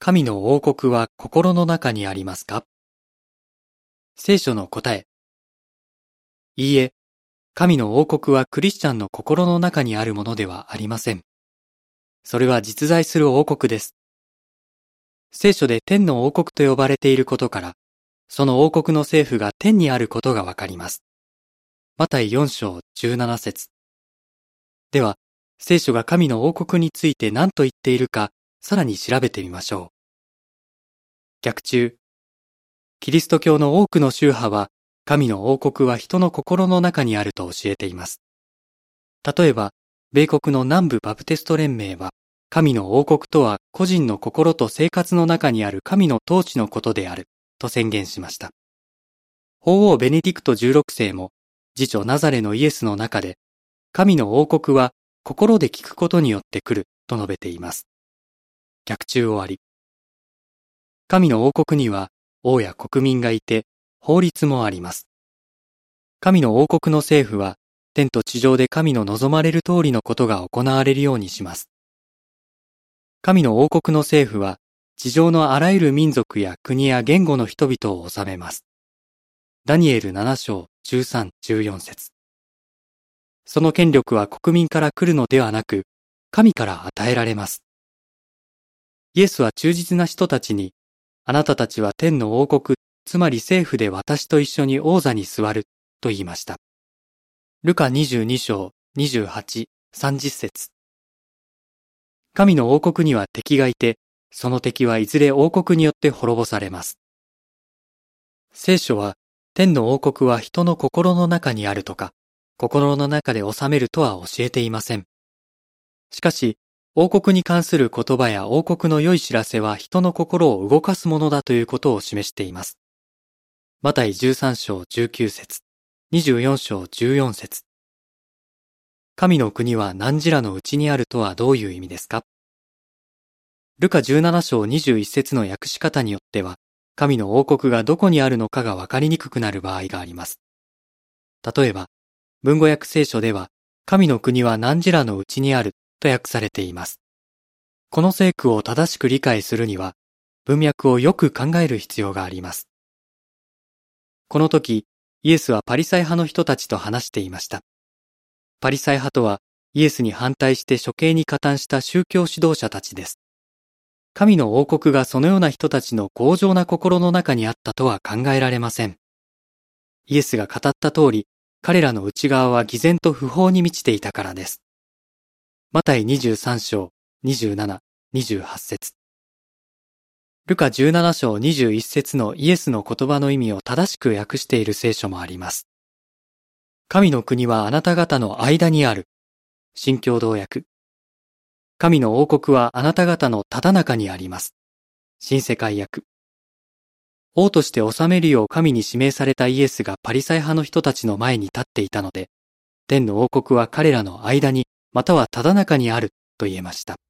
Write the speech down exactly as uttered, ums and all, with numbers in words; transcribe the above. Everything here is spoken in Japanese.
神の王国は心の中にありますか？聖書の答え。いいえ、神の王国はクリスチャンの心の中にあるものではありません。それは実在する王国です。聖書で天の王国と呼ばれていることから、その王国の政府が天にあることがわかります。マタイよん章じゅうなな節。では、聖書が神の王国について何と言っているか、さらに調べてみましょう。逆中。キリスト教の多くの宗派は、神の王国は人の心の中にあると教えています。例えば、米国の南部バプテスト連盟は、神の王国とは個人の心と生活の中にある神の統治のことである、と宣言しました。法王ベネディクトじゅうろく世も、次女ナザレのイエスの中で、神の王国は心で聞くことによって来る、と述べています。逆中終わり。神の王国には王や国民がいて法律もあります。神の王国の政府は天と地上で神の望まれる通りのことが行われるようにします。神の王国の政府は地上のあらゆる民族や国や言語の人々を治めます。ダニエルなな章じゅうさん、じゅうよん節。その権力は国民から来るのではなく、神から与えられます。イエスは忠実な人たちに、あなたたちは天の王国、つまり政府で私と一緒に王座に座る、と言いました。ルカにじゅうに章にじゅうはち、さんじゅう節。神の王国には敵がいて、その敵はいずれ王国によって滅ぼされます。聖書は、天の王国は人の心の中にあるとか、心の中で治めるとは教えていません。しかし、王国に関する言葉や王国の良い知らせは人の心を動かすものだということを示しています。マタイじゅうさん章じゅうきゅう節、にじゅうよん章じゅうよん節。神の国は何時らのうちにあるとはどういう意味ですか？ルカじゅうなな章にじゅういち節の訳し方によっては、神の王国がどこにあるのかがわかりにくくなる場合があります。例えば、文語訳聖書では、神の国は何時らのうちにあると訳されています。この聖句を正しく理解するには、文脈をよく考える必要があります。この時、イエスはパリサイ派の人たちと話していました。パリサイ派とは、イエスに反対して処刑に加担した宗教指導者たちです。神の王国がそのような人たちの強情な心の中にあったとは考えられません。イエスが語った通り、彼らの内側は偽善と不法に満ちていたからです。マタイにじゅうさん章にじゅうなな、にじゅうはち節。ルカじゅうなな章にじゅういち節のイエスの言葉の意味を正しく訳している聖書もあります。神の国はあなた方の間にある。新共同訳。神の王国はあなた方のただ中にあります。新世界訳。王として治めるよう神に指名されたイエスがパリサイ派の人たちの前に立っていたので、天の王国は彼らの間にまたはただ中にあると言えました。